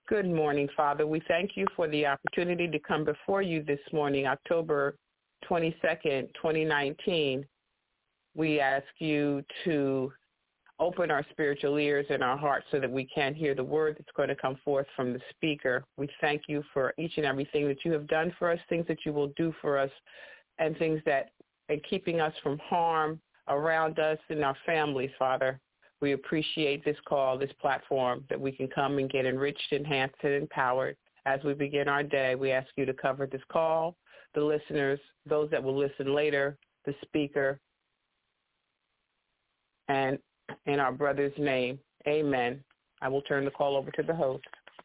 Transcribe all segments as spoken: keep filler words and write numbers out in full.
Good morning, Father. We thank you for the opportunity to come before you this morning, October twenty-second, twenty nineteen. We ask you to open our spiritual ears and our hearts so that we can hear the word that's going to come forth from the speaker. We thank you for each and everything that you have done for us, things that you will do for us, and things that are keeping us from harm around us and our families, Father. We appreciate this call, this platform, that we can come and get enriched, enhanced, and empowered. As we begin our day, we ask you to cover this call, the listeners, those that will listen later, the speaker, and in our brother's name, amen. I will turn the call over to the host.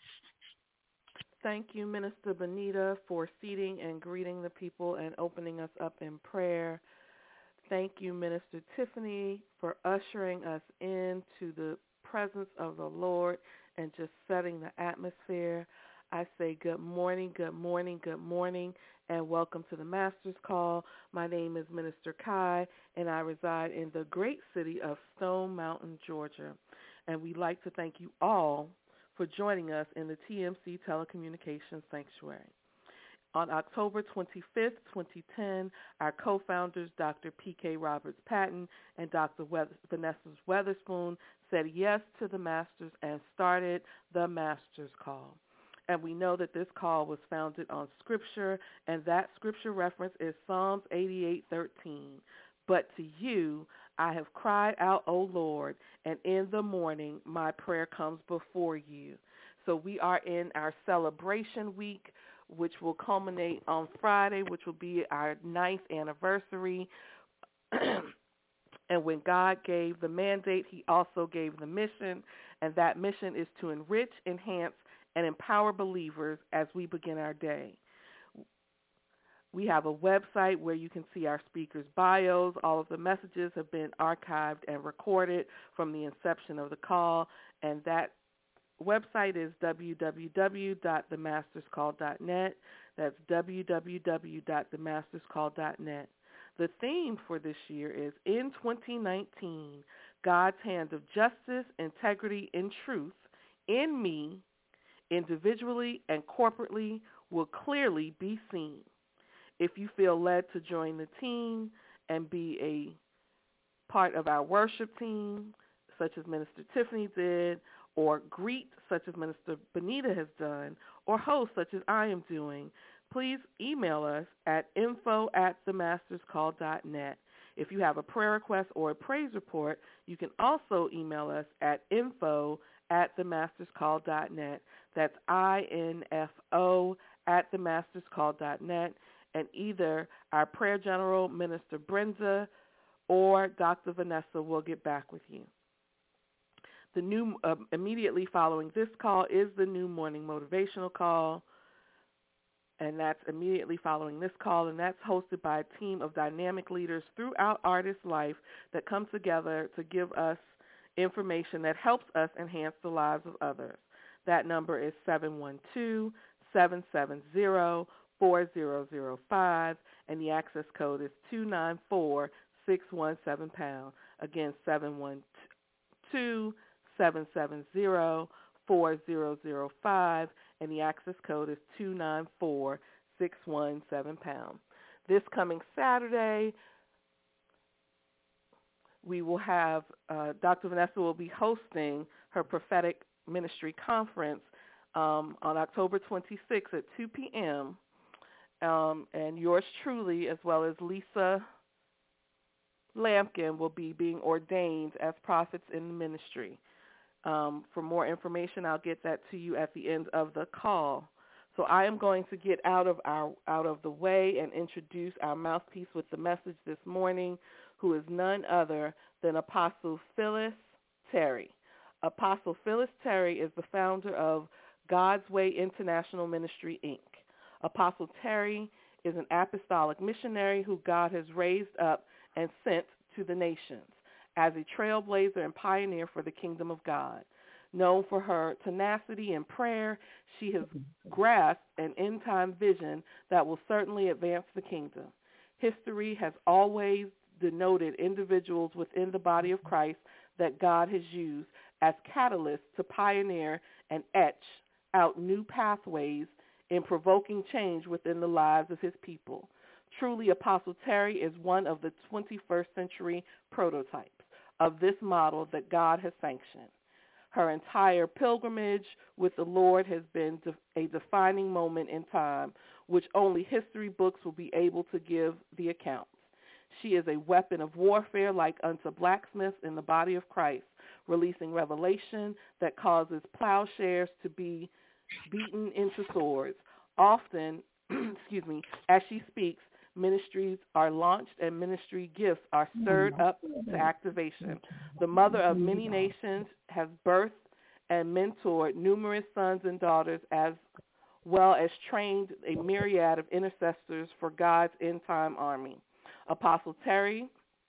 Thank you, Minister Benita, for seating and greeting the people and opening us up in prayer. Thank you, Minister Tiffany, for ushering us into the presence of the Lord and just setting the atmosphere. I say good morning, good morning, good morning, and welcome to the Master's Call. My name is Minister Kai, and I reside in the great city of Stone Mountain, Georgia. And we'd like to thank you all for joining us in the T M C Telecommunications Sanctuary. On October twenty-fifth, twenty ten, our co-founders, Doctor P K Roberts-Patton and Doctor Vanessa Weatherspoon, said yes to the Masters and started the Master's Call. And we know that this call was founded on Scripture, and that Scripture reference is Psalms eighty-eight thirteen. But to you I have cried out, O Lord, and in the morning my prayer comes before you. So we are in our celebration week, which will culminate on Friday, which will be our ninth anniversary. And when God gave the mandate, he also gave the mission, and that mission is to enrich, enhance, and empower believers as we begin our day. We have a website where you can see our speakers' bios. All of the messages have been archived and recorded from the inception of the call, and that website is w w w dot the masters call dot net. That's w w w dot the masters call dot net. The theme for this year is In twenty nineteen, God's Hand of Justice, Integrity, and Truth in me, individually and corporately, will clearly be seen. If you feel led to join the team and be a part of our worship team, such as Minister Tiffany did, or greet, such as Minister Benita has done, or host, such as I am doing, please email us at info at the masters call dot net. If you have a prayer request or a praise report, you can also email us at info at the masters call dot net. That's I N F O at the masters call dot net. And either our prayer general, Minister Brenda, or Doctor Vanessa will get back with you. The new, uh, immediately following this call is the new morning motivational call, and that's immediately following this call, and that's hosted by a team of dynamic leaders throughout Artist Life that come together to give us information that helps us enhance the lives of others. That number is seven one two, seven seven zero, four zero zero five, and the access code is two nine four, six one seven pound. Again, seven one two, seven seven zero, four zero zero five, and the access code is two nine four, six one seven pound. This coming Saturday, we will have, uh, Doctor Vanessa will be hosting her prophetic ministry conference um, on October twenty-sixth at two p.m., um, and yours truly, as well as Lisa Lampkin, will be being ordained as prophets in the ministry. Um, for more information, I'll get that to you at the end of the call. So I am going to get out of our out of the way and introduce our mouthpiece with the message this morning, who is none other than Apostle Phyllis Terry. Apostle Phyllis Terry is the founder of God's Way International Ministry, Incorporated. Apostle Terry is an apostolic missionary who God has raised up and sent to the nations as a trailblazer and pioneer for the kingdom of God. Known for her tenacity in prayer, she has grasped an end-time vision that will certainly advance the kingdom. History has always denoted individuals within the body of Christ that God has used as catalysts to pioneer and etch out new pathways in provoking change within the lives of his people. Truly, Apostle Terry is one of the twenty-first century prototypes of this model that God has sanctioned. Her entire pilgrimage with the Lord has been a defining moment in time, which only history books will be able to give the accounts. She is a weapon of warfare like unto blacksmiths in the body of Christ, releasing revelation that causes plowshares to be beaten into swords. Often, excuse me, as she speaks, ministries are launched and ministry gifts are stirred up to activation. The mother of many nations has birthed and mentored numerous sons and daughters, as well as trained a myriad of intercessors for God's end-time army. Apostle Terry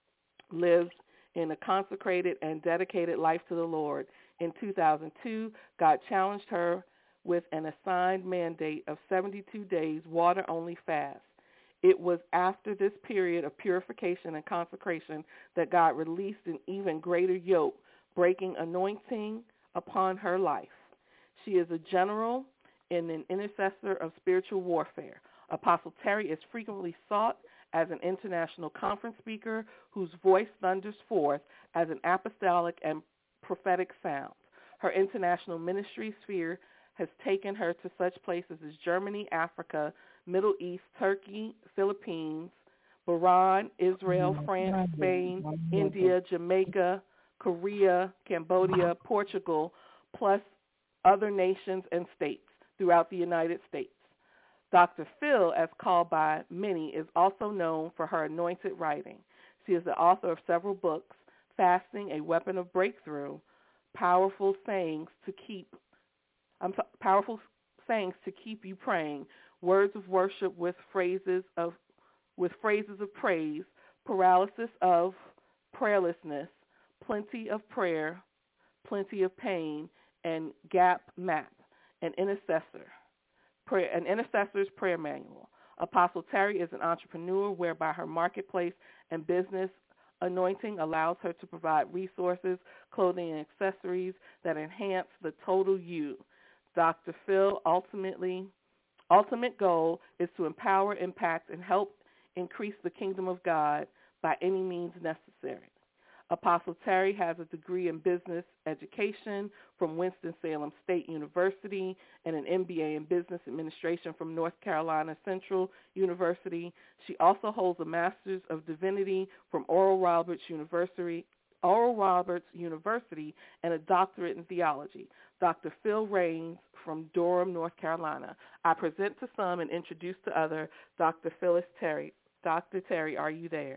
lives in a consecrated and dedicated life to the Lord. In two thousand two, God challenged her with an assigned mandate of seventy-two days water-only fast. It was after this period of purification and consecration that God released an even greater yoke-breaking anointing upon her life. She is a general and an intercessor of spiritual warfare. Apostle Terry is frequently sought as an international conference speaker whose voice thunders forth as an apostolic and prophetic sound. Her international ministry sphere has taken her to such places as Germany, Africa, Middle East, Turkey, Philippines, Bahrain, Israel, France, Spain, India, Jamaica, Korea, Cambodia, Portugal, plus other nations and states throughout the United States. Doctor Phil, as called by many, is also known for her anointed writing. She is the author of several books, Fasting, A Weapon of Breakthrough, Powerful Sayings to Keep um, Powerful Sayings to Keep You Praying, Words of Worship with Phrases of with Phrases of Praise, Paralysis of Prayerlessness, Plenty of Prayer, Plenty of Pain, and Gap Map, an intercessor. Prayer, an intercessor's prayer manual. Apostle Terry is an entrepreneur whereby her marketplace and business anointing allows her to provide resources, clothing, and accessories that enhance the total you. Doctor Phil ultimately, ultimate goal is to empower, impact, and help increase the kingdom of God by any means necessary. Apostle Terry has a degree in business education from Winston-Salem State University and an M B A in business administration from North Carolina Central University. She also holds a master's of divinity from Oral Roberts University, Oral Roberts University and a doctorate in theology. Doctor Phil Raines from Durham, North Carolina. I present to some and introduce to others Doctor Phyllis Terry. Doctor Terry, are you there?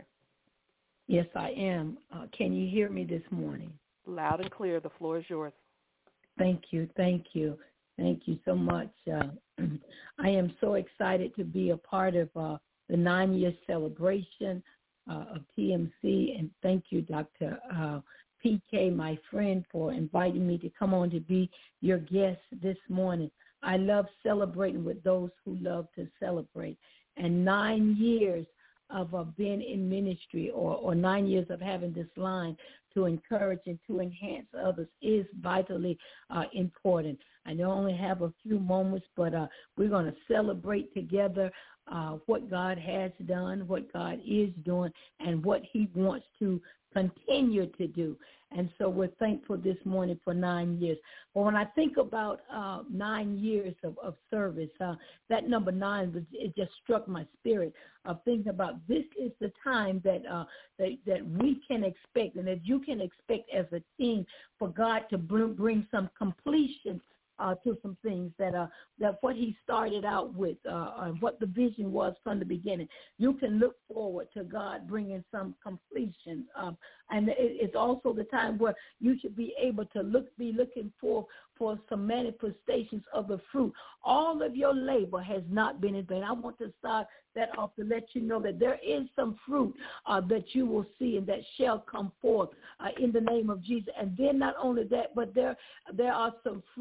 Yes, I am. Uh, can you hear me this morning? Loud and clear. The floor is yours. Thank you. Thank you. Thank you so much. Uh, I am so excited to be a part of uh, the nine-year celebration uh, of T M C, and thank you, Doctor Uh, P K, my friend, for inviting me to come on to be your guest this morning. I love celebrating with those who love to celebrate, and nine years of uh, being in ministry or, or nine years of having this line to encourage and to enhance others is vitally uh, important. I know I only have a few moments, but uh, we're going to celebrate together uh, what God has done, what God is doing, and what he wants to continue to do. And so we're thankful this morning for nine years. But when I think about uh, nine years of, of service, uh, that number nine, was, it just struck my spirit of thinking about this is the time that, uh, that that we can expect and that you can expect as a team for God to bring, bring some completion Uh, to some things that uh, that what he started out with, uh, and what the vision was from the beginning. You can look forward to God bringing some completion, um, and it, it's also the time where you should be able to look, be looking for for some manifestations of the fruit. All of your labor has not been in vain. I want to start that off to let you know that there is some fruit uh, that you will see and that shall come forth uh, in the name of Jesus. And then not only that, but there there are some fruit that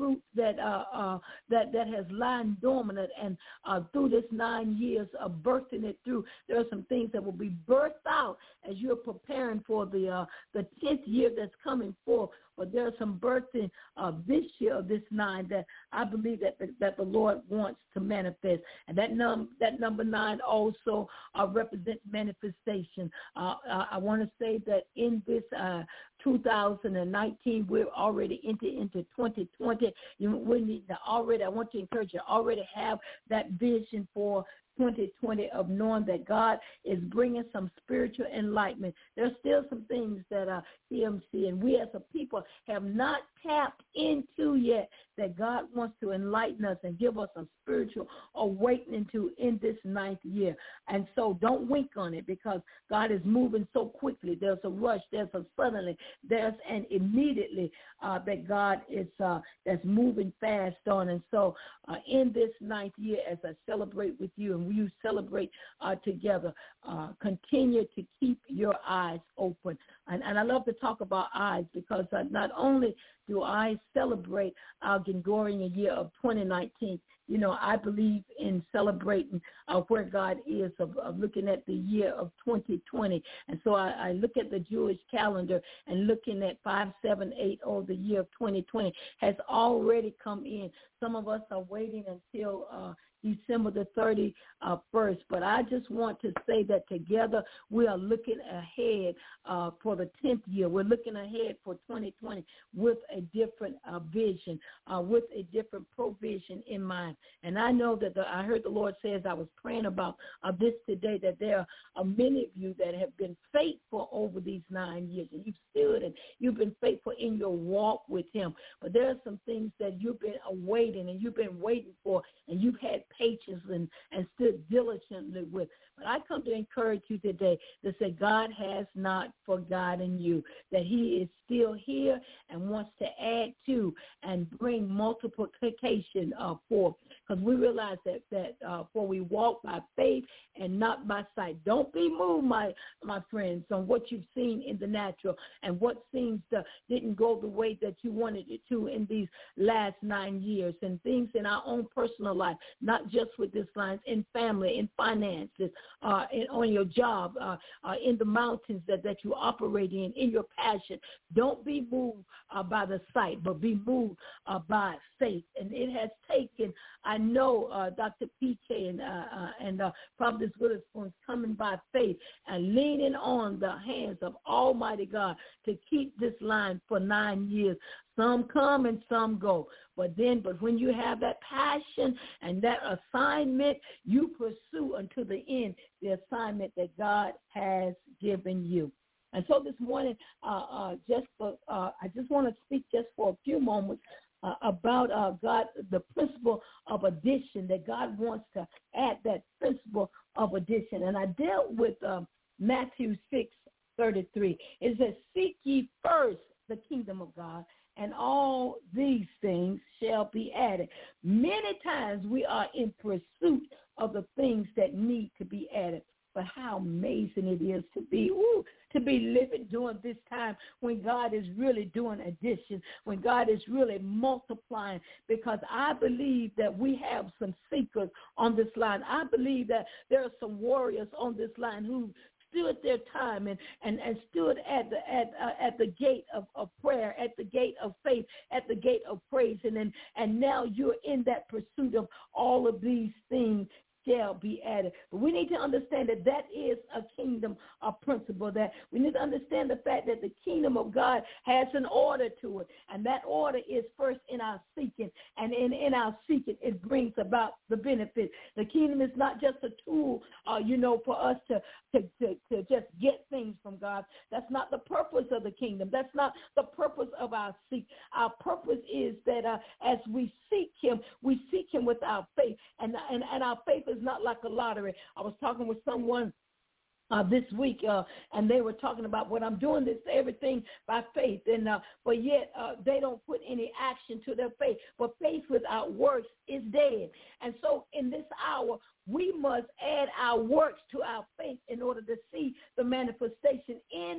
that uh, uh, that that has lying dormant, and uh, through this nine years of birthing it through, there are some things that will be birthed out as you're preparing for the uh, the tenth year that's coming forth. But there are some birthing uh, this year of this nine that I believe that the, that the Lord wants to manifest. And that, num- that number nine also uh, represents manifestation. Uh, I, I want to say that in this uh, two thousand nineteen, we're already into, into twenty twenty. You, we need to already, I want to encourage you, already have that vision for twenty twenty of knowing that God is bringing some spiritual enlightenment. There's still some things that uh, T M C and we as a people have not tapped into yet that God wants to enlighten us and give us a spiritual awakening to in this ninth year. And so don't wink on it, because God is moving so quickly. There's a rush, there's a suddenly, there's an immediately uh, that God is uh, that's moving fast on. And so uh, in this ninth year, as I celebrate with you and we celebrate uh, together, uh, continue to keep your eyes open. And, and I love to talk about eyes, because uh, not only do I celebrate our Gregorian year of twenty nineteen, you know, I believe in celebrating uh, where God is, of, of looking at the year of twenty twenty. And so I, I look at the Jewish calendar and looking at five seven eight, oh, the year of twenty twenty has already come in. Some of us are waiting until uh, December the thirty-first. But I just want to say that together we are looking ahead uh, for the tenth year. We're looking ahead for twenty twenty with a different uh, vision, uh, with a different provision in mind. And I know that the, I heard the Lord say as I was praying about uh, this today, that there are many of you that have been faithful over these nine years, and you've stood and you've been faithful in your walk with him. But there are some things that you've been awaiting and you've been waiting for, and you've had patience and, and stood diligently with. But I come to encourage you today to say God has not forgotten you, that he is still here and wants to add to and bring multiplication uh, forth. Because we realize that, that uh, for we walk by faith and not by sight. Don't be moved, my my friends, on what you've seen in the natural and what seems to didn't go the way that you wanted it to in these last nine years, and things in our own personal life, not just with this line, in family, in finances, uh, in, on your job, uh, uh, in the mountains that, that you operate in, in your passion. Don't be moved uh, by the sight, but be moved uh, by faith. And it has taken, I know, uh, Doctor P K and, uh, uh, and uh, Providence Witherspoon's coming by faith and leaning on the hands of Almighty God to keep this line for nine years. Some come and some go. But then, but when you have that passion and that assignment, you pursue until the end the assignment that God has given you. And so this morning, uh, uh, just for, uh, I just want to speak just for a few moments uh, about uh, God, the principle of addition, that God wants to add that principle of addition. And I dealt with uh, Matthew six thirty-three. It says, "Seek ye first the kingdom of God, and all these things shall be added." Many times we are in pursuit of the things that need to be added. But how amazing it is to be, ooh, to be living during this time when God is really doing addition, when God is really multiplying, because I believe that we have some seekers on this line. I believe that there are some warriors on this line who stood their time and, and, and stood at the at uh, at the gate of, of prayer, at the gate of faith, at the gate of praise, and and, and now you're in that pursuit of all of these things shall be added. But we need to understand that that is a kingdom of principle, that we need to understand the fact that the kingdom of God has an order to it, and that order is first in our seeking, and in, in our seeking it brings about the benefit. The kingdom is not just a tool, uh, you know, for us to, to, to, to just get things from God. That's not the purpose of the kingdom. That's not the purpose of our seek. Our purpose is that uh, as we seek him, we seek him with our faith, and, and, and our faith is not like a lottery. I was talking with someone Uh, this week, uh, and they were talking about what I'm doing this everything by faith, and uh, but yet uh, they don't put any action to their faith. But faith without works is dead. And so in this hour, we must add our works to our faith in order to see the manifestation in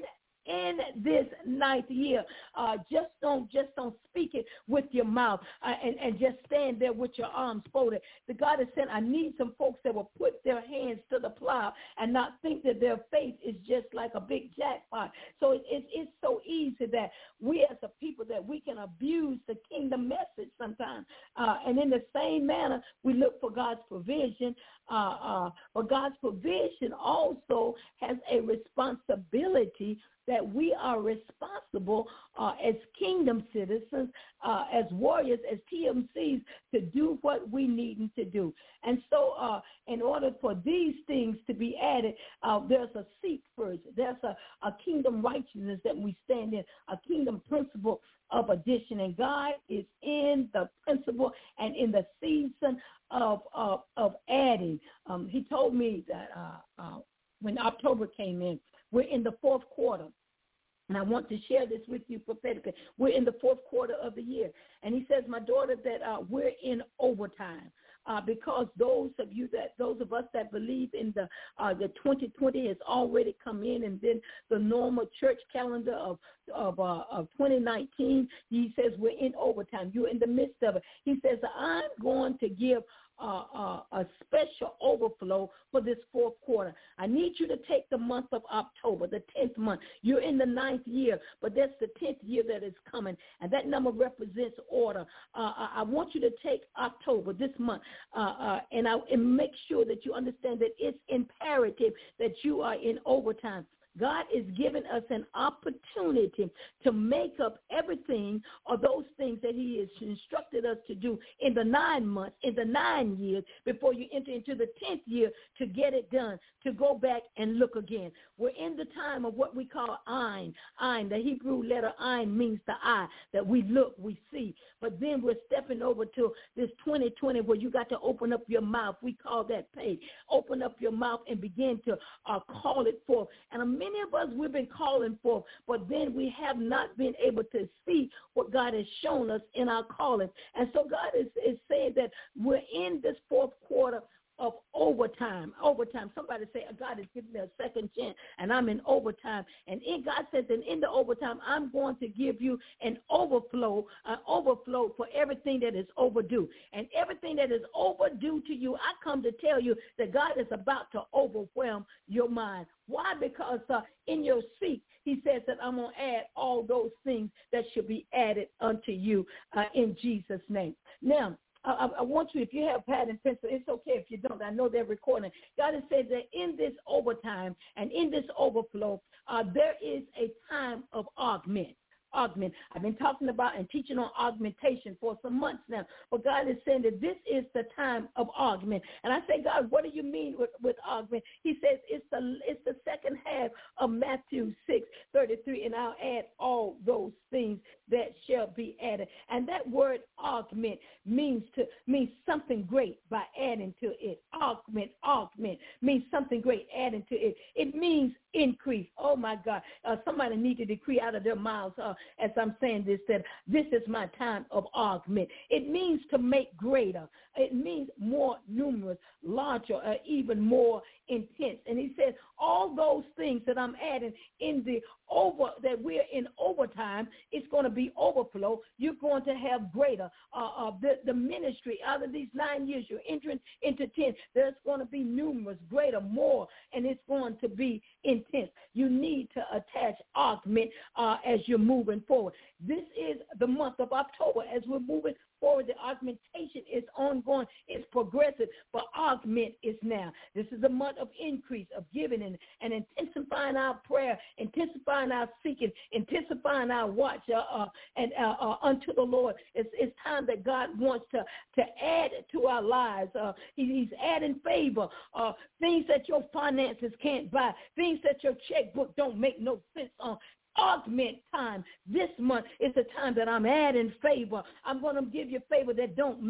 in this ninth year. Uh, just don't just don't speak it with your mouth uh, and, and just stand there with your arms folded. The God has said, I need some folks that will put their hands to the plow and not think that their faith is just like a big jackpot. So it, it, it's so easy that we as a people that we can abuse the kingdom message sometimes. Uh, and in the same manner, we look for God's provision. Uh, uh, but God's provision also has a responsibility that we are responsible uh, as kingdom citizens, uh, as warriors, as T M Cs, to do what we need to do. And so uh, in order for these things to be added, uh, there's a seek first. There's a, a kingdom righteousness that we stand in, a kingdom principle of addition. And God is in the principle and in the season of, of, of adding. Um, he told me that uh, uh, when October came in, we're in the fourth quarter, and I want to share this with you prophetically. We're in the fourth quarter of the year, and he says, my daughter, that uh, we're in overtime uh, because those of you that, those of us that believe in the uh, the twenty twenty has already come in, and then the normal church calendar of of, uh, of twenty nineteen, he says we're in overtime. You're in the midst of it. He says, I'm going to give Uh, uh, a special overflow for this fourth quarter. I need you to take the month of October, the tenth month. You're in the ninth year, but that's the tenth year that is coming, and that number represents order. Uh, I, I want you to take October, this month, uh, uh, and, I, and make sure that you understand that it's imperative that you are in overtime. God is giving us an opportunity to make up everything or those things that he has instructed us to do in the nine months, in the nine years, before you enter into the tenth year to get it done, to go back and look again. We're in the time of what we call Ein. Ein, the Hebrew letter Ein means the eye, that we look, we see. But then we're stepping over to this twenty twenty where you got to open up your mouth. We call that pay. Open up your mouth and begin to uh, call it forth. And a Many of us we've been calling for, but then we have not been able to see what God has shown us in our calling. And so God is, is saying that we're in this fourth quarter of overtime. Overtime. Somebody say, God has given me a second chance, and I'm in overtime. And in God says, and in the overtime, I'm going to give you an overflow, an overflow for everything that is overdue. And everything that is overdue to you, I come to tell you that God is about to overwhelm your mind. Why? Because uh, in your seek, he says that I'm going to add all those things that should be added unto you uh, in Jesus' name. Now, I, I want you, if you have pad and pencil, it's okay if you don't. I know they're recording. God has said that in this overtime and in this overflow, uh, there is a time of augment. Augment. I've been talking about and teaching on augmentation for some months now, but God is saying that this is the time of augment. And I say, God, what do you mean with, with augment? He says it's the it's the second half of Matthew six thirty-three, and I'll add all those things that shall be added. And that word augment means to means something great by adding to it. Augment, augment means something great, adding to it. It means increase. Oh my God! Uh, somebody need to decree out of their mouths uh, as I'm saying this, that this is my time of augment. It means to make greater. It means more numerous, larger, uh, even more intense. And he said, all those things that I'm adding in the over, that we're in overtime, it's going to be overflow. You're going to have greater. Uh, uh, the, the ministry, out of these nine years, you're entering into ten. There's going to be numerous, greater, more, and it's going to be intense. You need to attach augment uh, as you're moving forward. This is the month of October. As we're moving forward, the augmentation is ongoing. It's progressive, but augment is now. This is a month of increase, of giving, and, and intensifying our prayer, intensifying our seeking, intensifying our watch uh, uh, and uh, uh, unto the Lord. It's, it's time that God wants to, to add to our lives. Uh, he, he's adding favor, uh, things that your finances can't buy, things that your checkbook don't make no sense on. Augment time. This month is the time that I'm adding favor. I'm going to give you favor that don't make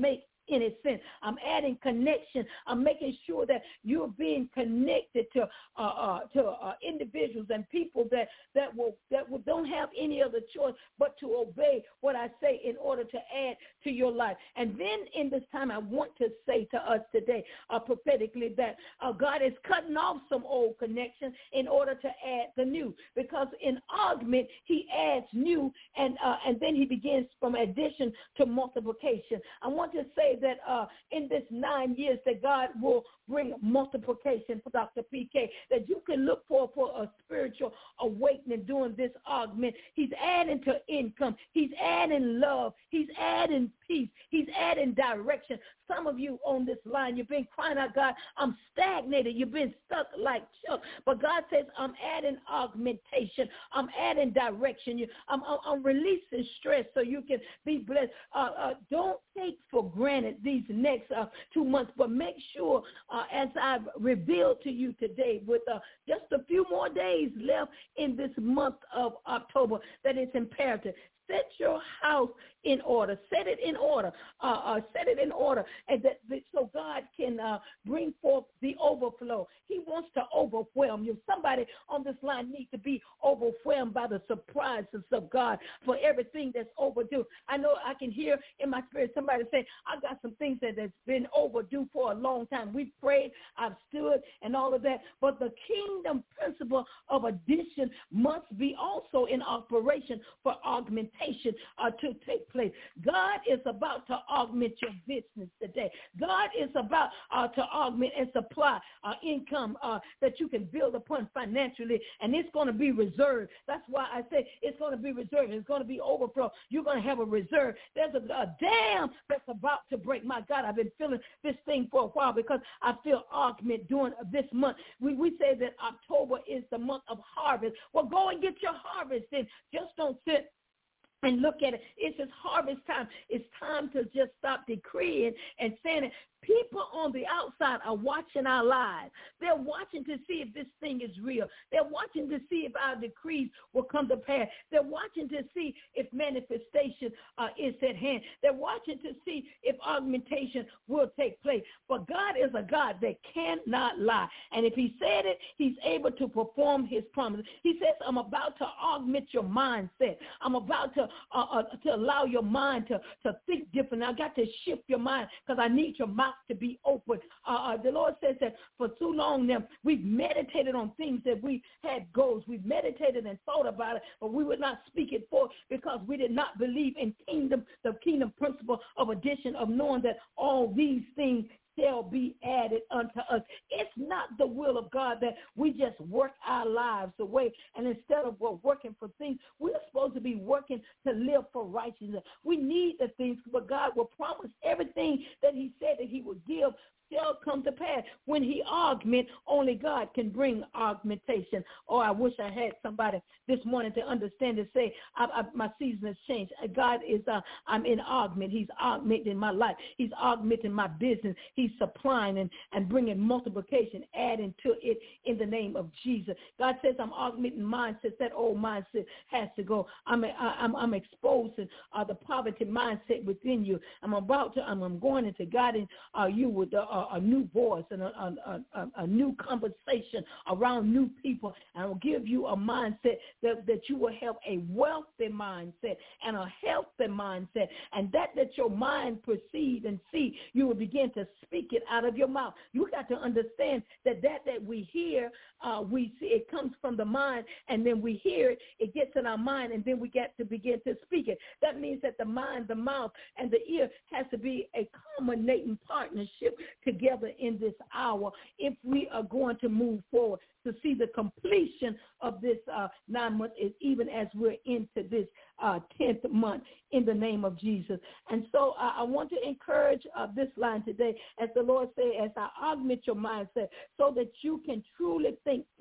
any sense. I'm adding connection. I'm making sure that you're being connected to uh, uh, to uh, individuals and people that that will that will, don't have any other choice but to obey what I say in order to add to your life. And then in this time, I want to say to us today, uh, prophetically, that uh, God is cutting off some old connections in order to add the new. Because in augment, he adds new, and uh, and then he begins from addition to multiplication. I want to say that uh, in this nine years that God will bring multiplication for Doctor P K, that you can look for for a spiritual awakening during this augment. He's adding to income. He's adding love. He's adding peace. He's adding direction. Some of you on this line, you've been crying out, God, I'm stagnated. You've been stuck like Chuck. But God says, I'm adding augmentation. I'm adding direction. You, I'm, I'm, I'm releasing stress so you can be blessed. Uh, uh, don't take for granted these next uh, two months, but make sure, uh, as I've revealed to you today, with uh, just a few more days left in this month of October, that it's imperative. Set your house in order. Set it in order. Uh, uh, set it in order, and that, that so God can uh, bring forth the overflow. He wants to overwhelm you. Somebody on this line needs to be overwhelmed by the surprises of God for everything that's overdue. I know I can hear in my spirit somebody say, I got some things that has been overdue for a long time. We've prayed, I've stood, and all of that. But the kingdom principle of addition must be also in operation for augmentation. Uh, to take place. God is about to augment your business today. God is about uh, to augment and supply uh, income uh, that you can build upon financially, and it's going to be reserved. That's why I say it's going to be reserved. It's going to be overflow. You're going to have a reserve. There's a, a dam that's about to break. My God, I've been feeling this thing for a while because I feel augment during this month. We, we say that October is the month of harvest. Well, go and get your harvest in. Just don't sit and look at it. It's just harvest time. It's time to just stop decreeing and saying it. People on the outside are watching our lives. They're watching to see if this thing is real. They're watching to see if our decrees will come to pass. They're watching to see if manifestation uh, is at hand. They're watching to see if augmentation will take place. But God is a God that cannot lie. And if he said it, he's able to perform his promises. He says, I'm about to augment your mindset. I'm about to uh, uh, to allow your mind to, to think different. I got to shift your mind because I need your mind to be open. Uh, uh, the Lord says that for too long now, we've meditated on things that we had goals. We've meditated and thought about it, but we would not speak it forth because we did not believe in kingdom, the kingdom principle of addition, of knowing that all these things shall be added unto us. It's not the will of God that we just work our lives away, and instead of we're working for things, we're supposed to be working to live for righteousness. We need the things, but God will promise everything that he said that he would give shall come to pass. When he augment, only God can bring augmentation. Oh, I wish I had somebody this morning to understand and say, I, I, my season has changed. God is, uh, I'm in augment. He's augmenting my life. He's augmenting my business. He's supplying and, and bringing multiplication, adding to it in the name of Jesus. God says I'm augmenting mindsets. That old mindset has to go. I'm, I, I'm, I'm exposing uh, the poverty mindset within you. I'm about to, I'm, I'm going into guiding uh, you with the uh, A, a new voice and a, a, a, a new conversation around new people. And I will give you a mindset that, that you will have a wealthy mindset and a healthy mindset. And that that your mind perceive and see, you will begin to speak it out of your mouth. You got to understand that that that we hear, uh, we see it comes from the mind, and then we hear it, it gets in our mind, and then we get to begin to speak it. That means that the mind, the mouth, and the ear has to be a culminating partnership together in this hour if we are going to move forward to see the completion of this uh, nine months, even as we're into this uh, tenth month in the name of Jesus. And so uh, I want to encourage uh, this line today, as the Lord said, as I augment your mindset so that you can truly think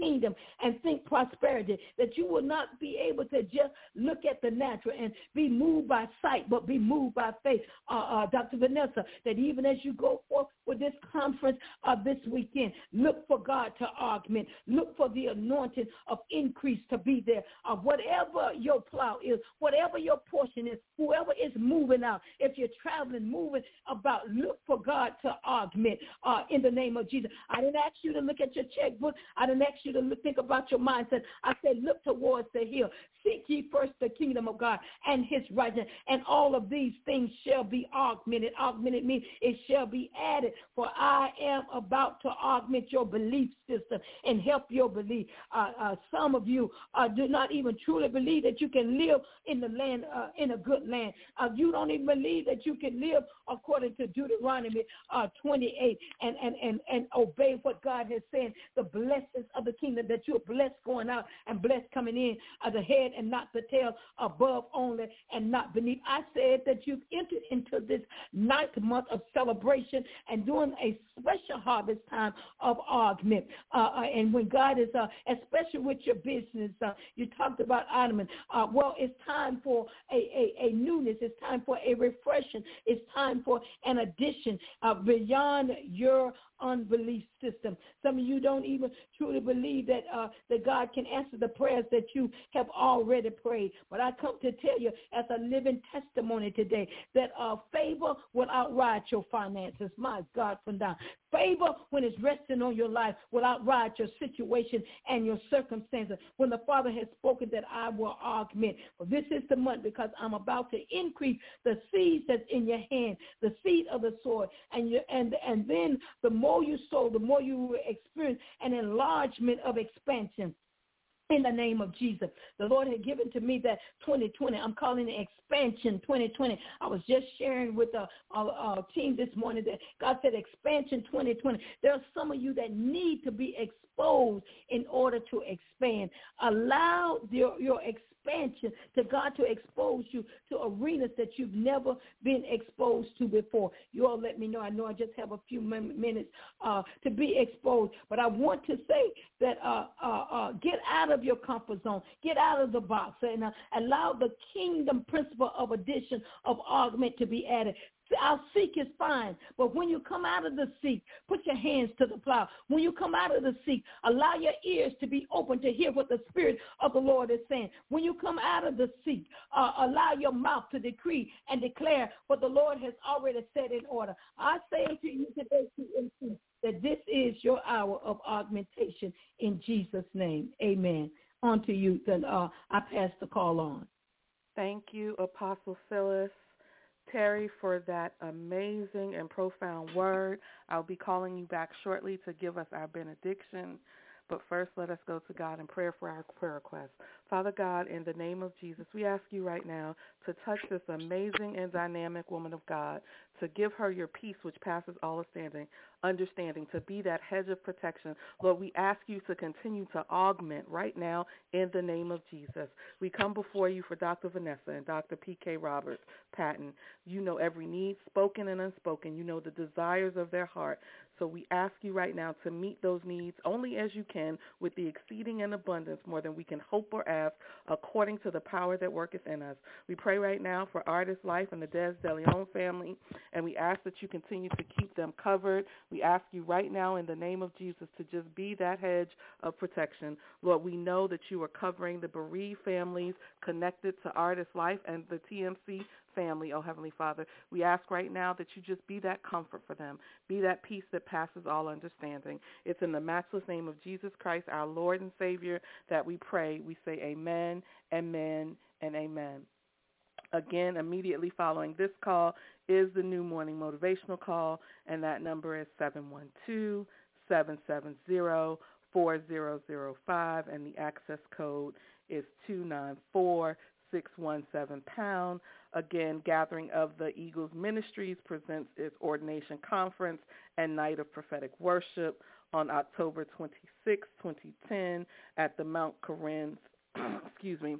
kingdom and think prosperity, that you will not be able to just look at the natural and be moved by sight, but be moved by faith. Uh, uh, Doctor Vanessa, that even as you go forth with this conference uh, this weekend, look for God to augment. Look for the anointing of increase to be there. Uh, whatever your plow is, whatever your portion is, whoever is moving out, if you're traveling, moving about, look for God to augment uh, in the name of Jesus. I didn't ask you to look at your checkbook. I didn't ask you to look, think about your mindset. I said look towards the hill. Seek ye first the kingdom of God and his righteousness, and all of these things shall be augmented. Augmented means it shall be added, for I am about to augment your belief system and help your belief. Uh, uh, some of you uh, do not even truly believe that you can live in the land, uh, in a good land. Uh, you don't even believe that you can live according to Deuteronomy uh, twenty-eight and, and, and, and obey what God has said, the blessings of the kingdom, that you're blessed going out and blessed coming in, uh, the head and not the tail, above only and not beneath. I said that you've entered into this ninth month of celebration and doing a special harvest time of augment. Uh, uh, and when God is, uh, especially with your business, uh, you talked about Ottoman. Uh, well, it's time for a, a, a newness. It's time for a refreshing. It's time for an addition uh, beyond your unbelief system. Some of you don't even truly believe that uh, that God can answer the prayers that you have already prayed. But I come to tell you as a living testimony today that uh, favor will outride your finances. My God, from down. Favor, when it's resting on your life, will outride your situation and your circumstances. When the Father has spoken that I will augment. Well, this is the month because I'm about to increase the seeds that's in your hand, the seed of the soil. And, you, and, and then the more you sow, the more you will experience an enlargement of expansion. In the name of Jesus. The Lord had given to me that twenty twenty. I'm calling it expansion twenty twenty. I was just sharing with a, a, a team this morning that God said expansion twenty twenty. There are some of you that need to be exposed in order to expand. Allow your, your expansion to God to expose you to arenas that you've never been exposed to before. You all let me know. I know I just have a few minutes uh, to be exposed, but I want to say that uh, uh, uh, get out of your comfort zone, get out of the box, and uh, allow the kingdom principle of addition, of augment to be added. Our seek is fine, but when you come out of the seek, put your hands to the plow. When you come out of the seek, allow your ears to be open to hear what the Spirit of the Lord is saying. When you come out of the seek, uh, allow your mouth to decree and declare what the Lord has already set in order. I say unto you today, T M C, that this is your hour of augmentation in Jesus' name. Amen. On to you. Then uh, I pass the call on. Thank you, Apostle Phyllis Terry, for that amazing and profound word. I'll be calling you back shortly to give us our benediction. But first, let us go to God in prayer for our prayer request. Father God, in the name of Jesus, we ask you right now to touch this amazing and dynamic woman of God, to give her your peace which passes all understanding, understanding, to be that hedge of protection. Lord, we ask you to continue to augment right now in the name of Jesus. We come before you for Doctor Vanessa and Doctor P K Roberts Patton. You know every need, spoken and unspoken. You know the desires of their heart. So we ask you right now to meet those needs only as you can with the exceeding and abundance more than we can hope or ask according to the power that worketh in us. We pray right now for Artist Life and the Des DeLeon family, and we ask that you continue to keep them covered. We ask you right now in the name of Jesus to just be that hedge of protection. Lord, we know that you are covering the bereaved families connected to Artist Life and the T M C family, oh Heavenly Father. We ask right now that you just be that comfort for them, be that peace that passes all understanding. It's in the matchless name of Jesus Christ, our Lord and Savior, that we pray. We say amen, amen, and amen. Again, immediately following this call is the New Morning Motivational Call, and that number is seven one two, seven seven zero, four zero zero five, and the access code is two nine four, six one seven pound. Again, Gathering of the Eagles Ministries presents its Ordination Conference and Night of Prophetic Worship on October twenty-sixth, twenty ten at the Mount Corinne, excuse me,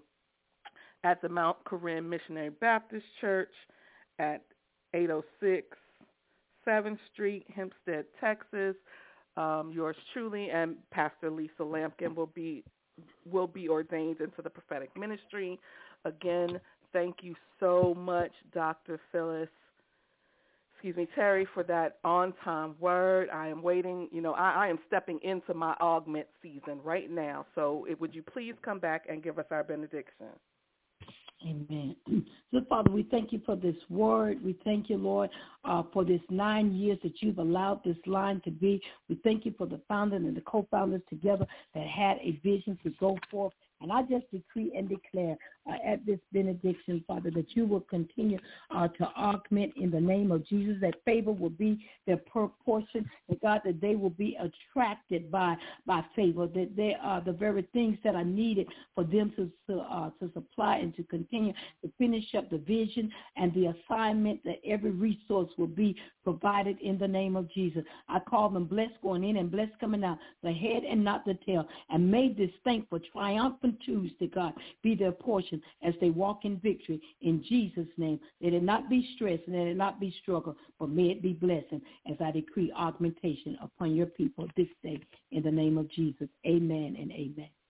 at the Mount Corinne Missionary Baptist Church at eight oh six seventh Street, Hempstead, Texas. um, yours truly and Pastor Lisa Lampkin will be will be ordained into the prophetic ministry. Again, thank you so much, Doctor Phyllis. Excuse me, Terry, for that on-time word. I am waiting. You know, I, I am stepping into my augment season right now. So it, would you please come back and give us our benediction? Amen. So, Father, we thank you for this word. We thank you, Lord, uh, for this nine years that you've allowed this line to be. We thank you for the founder and the co-founders together that had a vision to go forth. And I just decree and declare uh, at this benediction, Father, that you will continue uh, to augment in the name of Jesus, that favor will be their portion, and God, that they will be attracted by by favor, that they are the very things that are needed for them to to, uh, to supply and to continue to finish up the vision and the assignment, that every resource will be provided in the name of Jesus. I call them blessed going in and blessed coming out, the head and not the tail, and may this thankful, triumphant Tuesday, God, be their portion as they walk in victory in Jesus' name. Let it not be stress and let it not be struggle, but may it be blessing as I decree augmentation upon your people this day in the name of Jesus. Amen and amen.